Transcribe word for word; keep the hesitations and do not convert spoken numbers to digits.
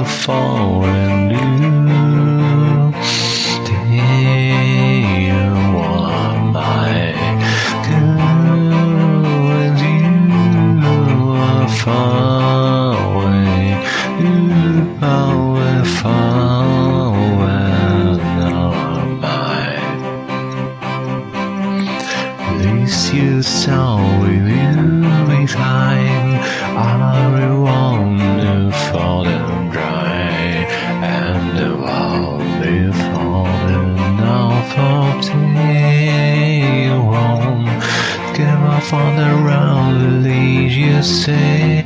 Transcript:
fall and you you are my girl and you are far away, you are way far away now mine. At least you saw with you behind. I really want to fall and dry, and I'll be falling off of the wall. Give up on the road, lead you say.